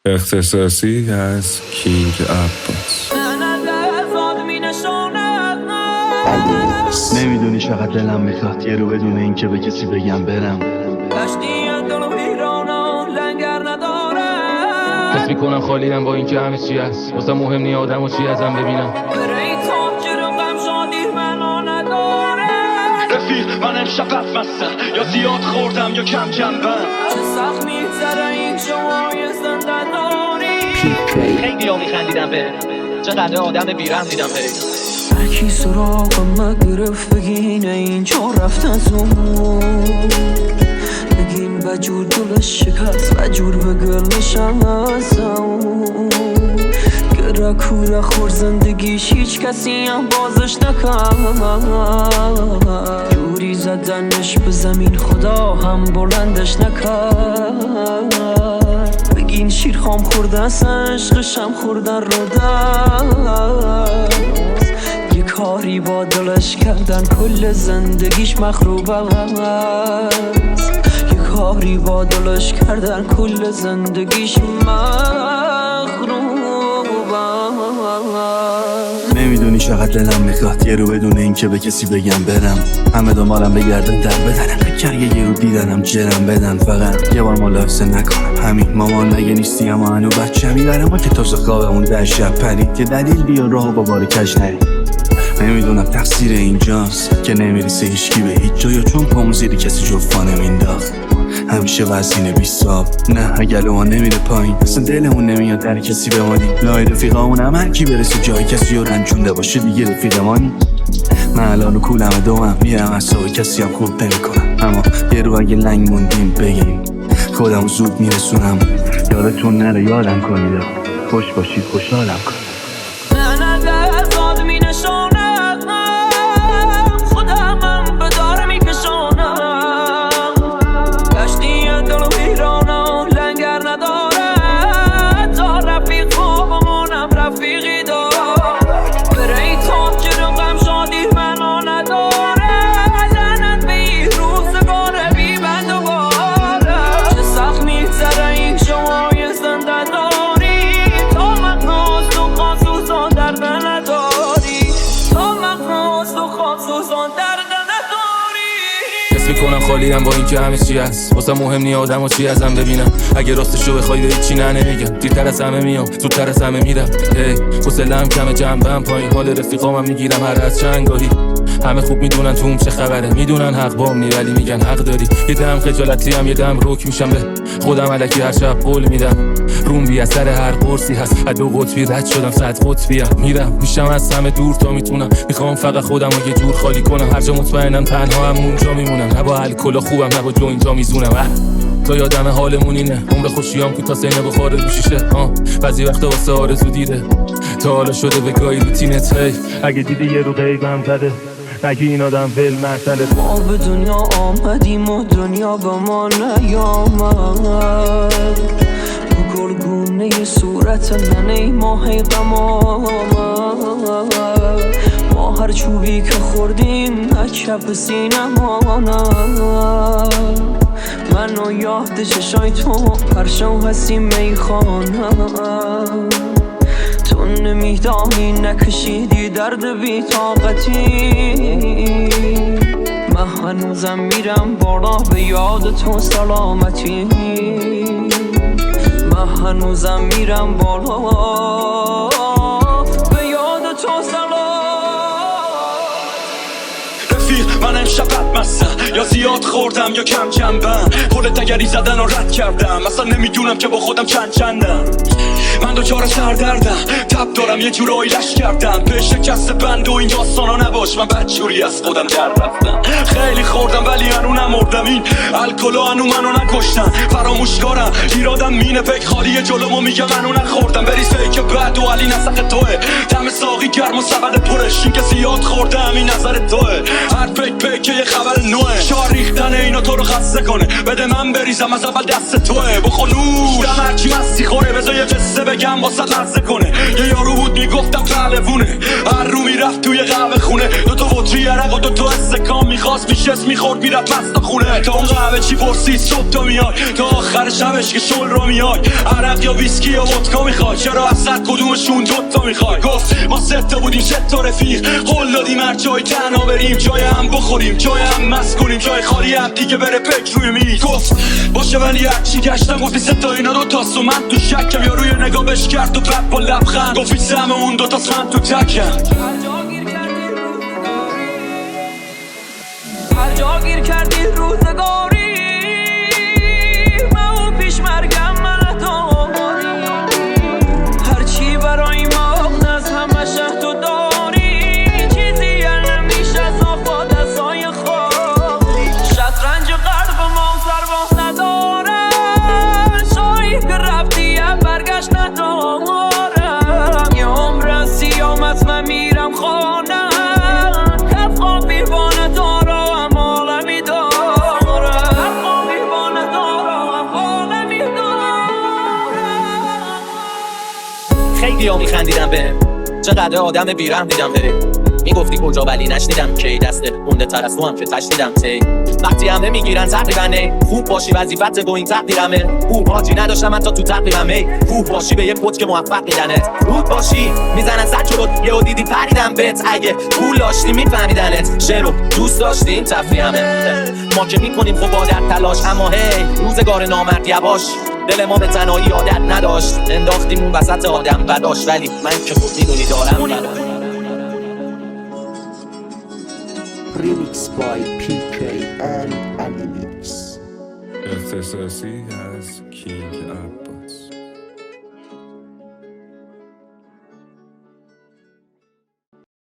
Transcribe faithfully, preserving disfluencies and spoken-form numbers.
اختصاصی از کینگ عباس. نمیدونی چقدر دلم میخواد یه رو بدون این که به کسی بگم برم. حس میکنم خالیم با این که همه چی هست، واسه مهم نی آدم و چی ازم ببینم. رفیق من امشب بدمستم، یا زیاد خوردم یا کم جنبم. چه سخت میگذره این شمای زنده داری. خیلی ها میخندیدم به چقدر آدم بیرم دیدم به هرکی سراغم گرفت بگین این چون رفت از اون، بگین بجور دلش شکست بجور به گل نشست اون. گره کوره خور زندگیش هیچ کسی هم بازش نکرد، جوری زدنش به زمین خدا هم بلندش نکرد. بگین شیر خام خورده است عشقشم خوردن رو دست، یه کاری با دلش کردن کل زندگیش مخروب است، یه کاری با دلش کردن کل زندگیش مخروب. نمیدونی چقدر دلم میخواد یه رو بدون این که به کسی بگم برم. همه دنبالم بگردن در بدنم، بکر یه رو دیدنم جرم بدن، فقط یه بار ملاحظه نکنم. همین مامان نگه نیستی اما هنو بچه میبرم و که تازه خوابمون در شب پرید، که دلیل بیا راه با بار کج نرید. نمیدونم تقصیر اینجاست که نمیرسه هیچکی به هیچ جا، یا چون پامو زیر کسی جفا نمینداخت همیشه وزینه بیستاب. نه اگل ما نمیره پایین، اصلا دلمون نمیاد در کسی بمانیم. لای رفیقامون هم هر کی برسه جای کسی رو رنجونده باشه دیگه رفیقمانی. من الان کولم دوم میرم اصلا کسی هم خوب نمیکنم، اما یه رو اگه لنگ موندیم بگیم خودم زود میرسونم. یادتون نره یادم کنید، خوش باشید خوشحالم کنید. نه نه داد می نشانم خودم هم به دار می کشانم. کشتی دل و ویرانم لنگر نداره، تا رفیق خوابمونم رفیقی دار. بره ای تاب که رقم شادی منو نداره، لعنت به این روزگاره بی بند و باره. چه سخت میگذره این شمای زنده داری، تا مقناز تو خاصوزان درد نداری، تا مقناز تو خاصوزان درد نداری. حس میکنم خالیم با این که همه چی هست، واسه مهم نی آدم و چی ازم ببینم. اگه راستشو بخوای به هیچی نه نمیگم، دیرتر از همه میام زودتر از همه میرم. هی حوصله‌ام کمه جنبم پایین، حال رفیقامم میگیرم هر از چنگاهی. همه خوب میدونن تو اون چه خبره، میدونن حق بام نی ولی میگن حق داری. یه دم خجالتی هم یه دم روک میشم به خودم، الکی هر شب قول میدم روم بی اثر هر قرصی هست. از دو قطبی رد شدم صد قطبیم، میرم میشم از همه دور تا میتونم. میخوام فقط خودم رو یه جور خالی کنم، هر جا مطمئنم تنها هم اونجا میمونم. نه با الکل خوبم نه با جو اینجا میزونم. تا یادم حالمون اینه عمر خوشیام که تا سینه بخاره رو شیشه. ها بعضی وقتا واسه آرزو دیده تا حالا شده به گاهی روتینت. هی اگه دیدی یه رو غیبم زده نگی این آدم ول مسئله. ما به دنیا آمدیم و دنیا به ما نیامد، تو گلگونه صورت ننه ما هی غم آمد. ما هر چوبی که خوردیم کف سینه ماند، من و یاد چشای تو پرشو هستی میخانه. تو نمیدانی نکشیدی درد بی طاقتی، من هنوزم میرم بالا به یاد تو سلامتی. من هنوزم میرم بالا به یاد تو رفیق من امشب بدمستم، یا زیاد خوردم یا کم جنبم. خودت اگری زدن و رد کردم، اصلا نمیدونم که با خودم چند چندم. من دوچار سردردم، تب دارم یه جورایی لش کردم به شکست بند و این داستانا نباش. من بدجوری از خودم در رفتم، خیلی خوردم ولی هنو نمردم. این الکلو هنو منو نکشتم، فراموشکارم ایرادم مینه پک خالی جلومو میگه منو نخوردم. بریز فیک بعد و علی نسخ توه، دم ساقی گرم و سبد پرش. این که زیاد خوردم این نظر توه، هر پک پک یه خبر نوه. شار ریختن اینا تو رو خسته کنه، بده من بریزم از اول دست توه. بخلوش دم هرچی مستی خوره، بذار یه قصه بگم واسه لرزه کنه. یه یارو بود میگفتم پهلوونه، هر رو میرفت توی قهوه خونه. دو تا بطری عرق و دو تا استکان میخواست میشه شکست میخورد میرفت مست خونه تا اون قهوه چی پرسید صبح تا میای تا آخر شبش که شل رو میای عرق یا ویسکی یا ودکا میخوای چرا از صد کدومشون دوتا میخوای گفت ما سه تا بودیم سه تا رفیق قول دادیم هر جای تنها بریم جای هم بخوریم جای هم مست کنیم جای خالی هم دیگه بره پک روی میز گفت باشه ولی هرچی گشتم گفتی سه تا اینا دوتاست و من تو شکم یا روی نگاه بش کرد و بعد با لبخند گفت هیچ همه اون دوتاست من تو تکم هر جا گیر کردی روزگاری من اون پیش مرگم من داری هرچی برای ما از همه شه تو داری چیزی نمیشه از با دستای خالی شطرنج قلب ما سرباز نداره شایی که رفتی برگشت ندارم یه عمر سیامت من میرم خانه کف خواب بیوانه دارم عالمی دارم کف خواب بیوانه دارم عالمی دارم خیلی ها میخندیدم به چقدر آدم بیرحم دیدم بره میگفتی کجا ولی نشنیدم کی دستت مونده تر از تو هم که تشنیدم تی وقتی همه میگیرن تقریبا نه خوب باشی وظیفت گو این تقدیرمه خوب حاجی نداشتم حتی تو تقریبم می خوب باشی به یه پوت که موفق میدنت رود باشی میزنن سر جلوت یهو دیدی پریدم بهت اگه پول داشتی میفهمیدنت شعرو دوست داشتیم تفریحمه ما که میکنیم خب با در تلاش اما هی روزگار نامرد یواش دل ما به تنهایی عادت نداشت انداختیم اون وسط آدم بداش ولی من که خود میدونی دارم Remix by P K and Animix. اختصاصی از کینگ عباس.